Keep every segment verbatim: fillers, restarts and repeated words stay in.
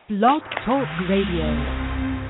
Blog Talk Radio.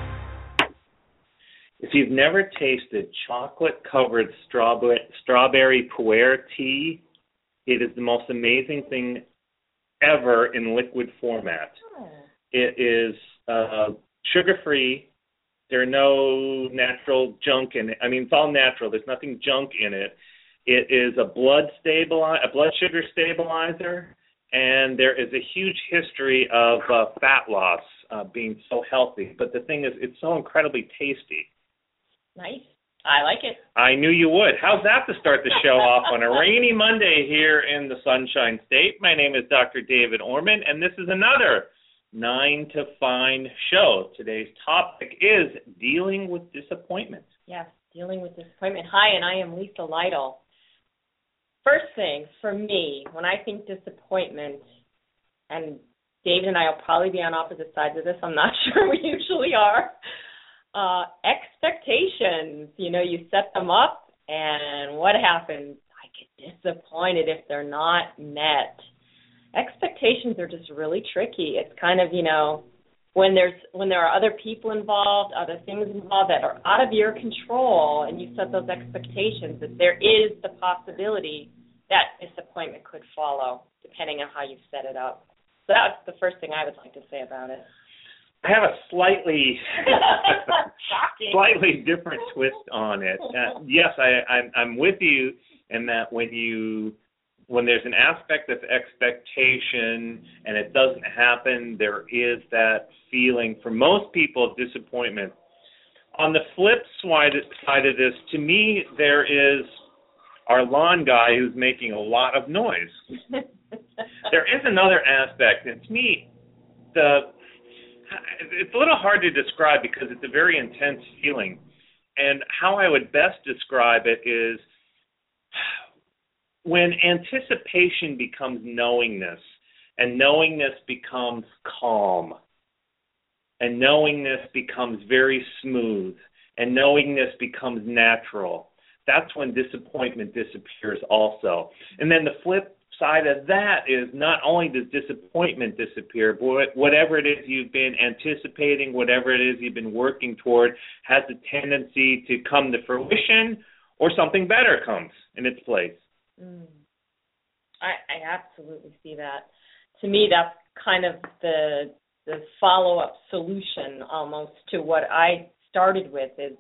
If you've never tasted chocolate-covered strawberry, strawberry pu'er tea, it is the most amazing thing ever in liquid format. Oh. It is uh, sugar-free. There are no natural junk in it. I mean, it's all natural. There's nothing junk in it. It is a blood stabilizer, a blood sugar stabilizer, and there is a huge history of uh, fat loss uh, being so healthy. But the thing is, it's so incredibly tasty. Nice. I like it. I knew you would. How's that to start the show off on a rainy Monday here in the Sunshine State? My name is Doctor David Orman, and this is another Nine to Find show. Today's topic is dealing with disappointment. Yes, dealing with disappointment. Hi, and I am Lisa Lytle. First thing, for me, when I think disappointment, and David and I will probably be on opposite sides of this, I'm not sure we usually are, uh, expectations. You know, you set them up, and what happens? I get disappointed if they're not met. Expectations are just really tricky. It's kind of, you know, when there's when there are other people involved, other things involved that are out of your control, and you set those expectations, that there is the possibility that disappointment could follow, depending on how you set it up. So that's the first thing I would like to say about it. I have a slightly slightly different twist on it. Uh, yes, I, I'm, I'm with you in that when you when there's an aspect of expectation and it doesn't happen, there is that feeling for most people of disappointment. On the flip side of this, to me, there is our lawn guy who's making a lot of noise. There is another aspect, and to me, the it's a little hard to describe because it's a very intense feeling. And how I would best describe it is when anticipation becomes knowingness, and knowingness becomes calm, and knowingness becomes very smooth, and knowingness becomes natural, that's when disappointment disappears also. And then the flip side of that is not only does disappointment disappear, but whatever it is you've been anticipating, whatever it is you've been working toward, has a tendency to come to fruition, or something better comes in its place. Mm. I, I absolutely see that. To me, that's kind of the the follow-up solution almost to what I started with, is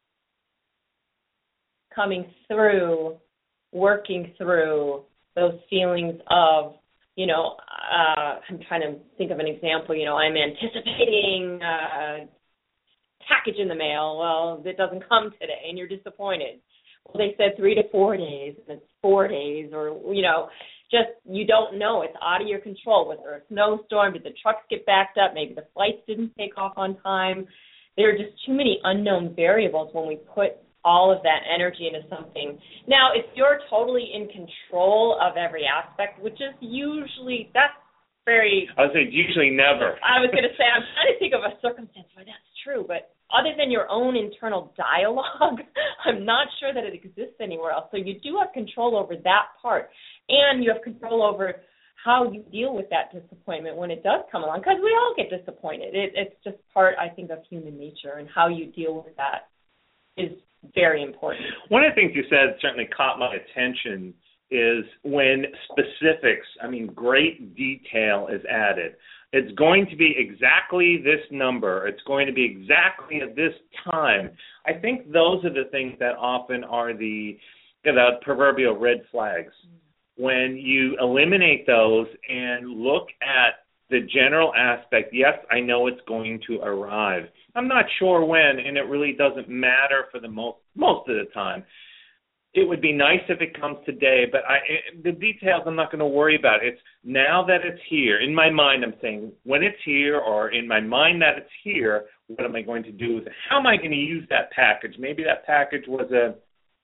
coming through, working through those feelings of, you know, uh, I'm trying to think of an example, you know, I'm anticipating a package in the mail. Well, it doesn't come today, and you're disappointed. Well, they said three to four days, and it's four days, or, you know, just you don't know. It's out of your control. Was there a snowstorm? Did the trucks get backed up? Maybe the flights didn't take off on time. There are just too many unknown variables when we put all of that energy into something. Now, if you're totally in control of every aspect, which is usually, that's very... I would say usually never. I was going to say, I'm trying to think of a circumstance where that's true, but other than your own internal dialogue, I'm not sure that it exists anywhere else. So you do have control over that part, and you have control over how you deal with that disappointment when it does come along, because we all get disappointed. It, it's just part, I think, of human nature, and how you deal with that is very important. One of the things you said certainly caught my attention is when specifics, I mean, great detail is added. It's going to be exactly this number. It's going to be exactly at this time. I think those are the things that often are the, the proverbial red flags. When you eliminate those and look at the general aspect, yes, I know it's going to arrive. I'm not sure when, and it really doesn't matter for the most most of the time. It would be nice if it comes today, but I, the details I'm not going to worry about. It's now that it's here. In my mind, I'm saying when it's here, or in my mind that it's here, what am I going to do with it? How am I going to use that package? Maybe that package was a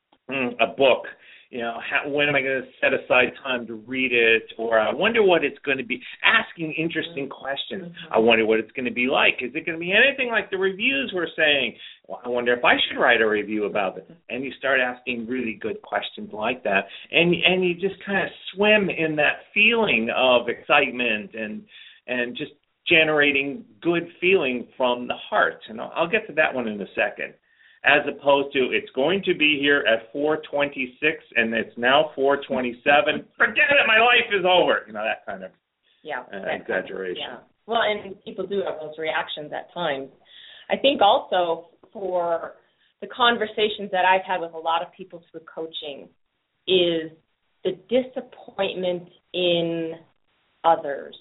a book. You know, how, when am I going to set aside time to read it? Or I wonder what it's going to be. Asking interesting questions. I wonder what it's going to be like. Is it going to be anything like the reviews were saying? Well, I wonder if I should write a review about it. And you start asking really good questions like that. And and you just kind of swim in that feeling of excitement and and just generating good feeling from the heart. And I'll, I'll get to that one in a second. As opposed to, it's going to be here at four twenty-six and it's now four twenty-seven. Forget it, my life is over. You know, that kind of yeah, uh, exaggeration. Yeah. Well, and people do have those reactions at times. I think also for the conversations that I've had with a lot of people through coaching is the disappointment in others.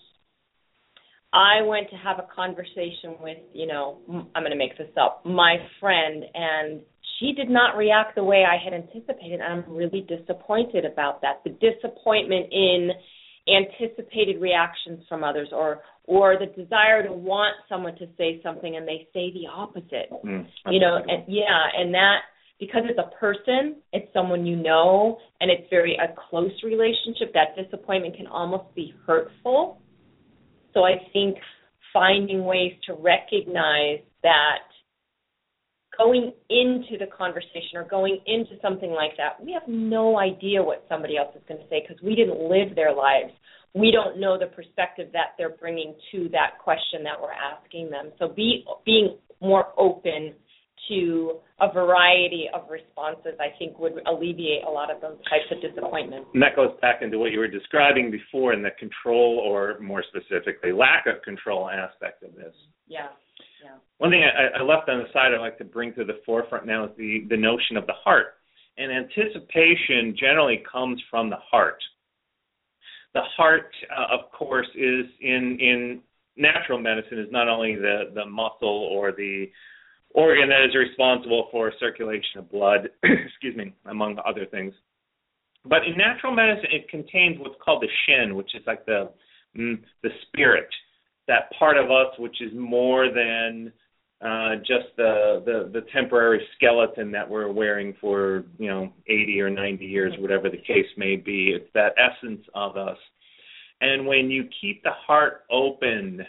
I went to have a conversation with, you know, I'm going to make this up, my friend, and she did not react the way I had anticipated, and I'm really disappointed about that. The disappointment in anticipated reactions from others, or or the desire to want someone to say something and they say the opposite. Mm, you know, and yeah, and that, because it's a person, it's someone you know, and it's very a close relationship, that disappointment can almost be hurtful. So I think finding ways to recognize that going into the conversation or going into something like that, we have no idea what somebody else is going to say because we didn't live their lives. We don't know the perspective that they're bringing to that question that we're asking them. So be being more open to a variety of responses, I think, would alleviate a lot of those types of disappointments. And that goes back into what you were describing before in the control, or more specifically, lack of control aspect of this. Yeah, yeah. One thing I, I left on the side I'd like to bring to the forefront now is the, the notion of the heart. And anticipation generally comes from the heart. The heart, uh, of course, is in, in natural medicine is not only the, the muscle or the organ that is responsible for circulation of blood, excuse me, among other things. But in natural medicine, it contains what's called the shen, which is like the mm, the spirit, that part of us which is more than uh, just the, the the temporary skeleton that we're wearing for, you know, eighty or ninety years, whatever the case may be. It's that essence of us. And when you keep the heart open,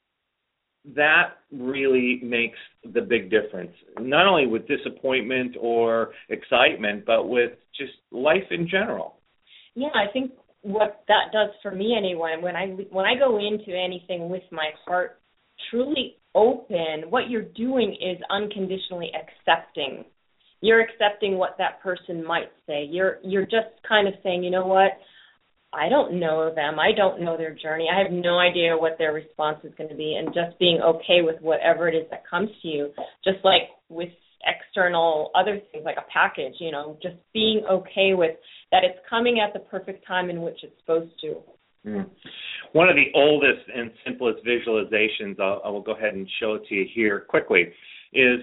that really makes the big difference, not only with disappointment or excitement, but with just life in general. Yeah, I think what that does for me anyway, when I when I go into anything with my heart truly open, what you're doing is unconditionally accepting. You're accepting what that person might say. You're you're just kind of saying, you know what, I don't know them. I don't know their journey. I have no idea what their response is going to be, and just being okay with whatever it is that comes to you, just like with external other things like a package, you know, just being okay with that it's coming at the perfect time in which it's supposed to. Mm. One of the oldest and simplest visualizations, I'll, I will go ahead and show it to you here quickly, is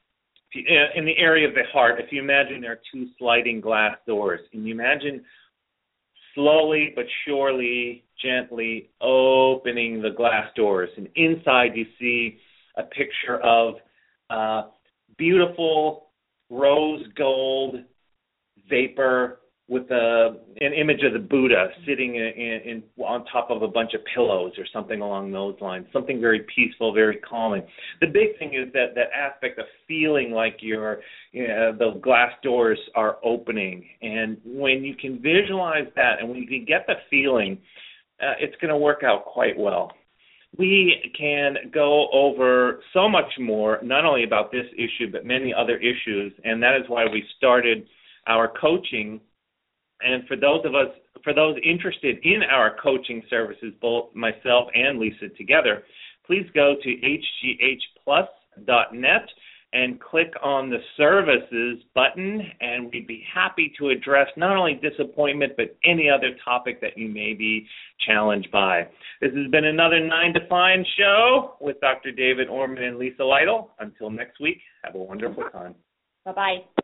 in the area of the heart. If you imagine there are two sliding glass doors, and you imagine slowly but surely, gently opening the glass doors. And inside you see a picture of uh, beautiful rose gold vapor with a, an image of the Buddha sitting in, in, in on top of a bunch of pillows or something along those lines, something very peaceful, very calming. The big thing is that, that aspect of feeling like your you know, the glass doors are opening. And when you can visualize that and when you can get the feeling, uh, it's going to work out quite well. We can go over so much more, not only about this issue, but many other issues, and that is why we started our coaching. And for those of us, for those interested in our coaching services, both myself and Lisa together, please go to h g h plus dot net and click on the services button, and we'd be happy to address not only disappointment, but any other topic that you may be challenged by. This has been another Nine to Find show with Doctor David Orman and Lisa Lytle. Until next week, have a wonderful time. Bye-bye.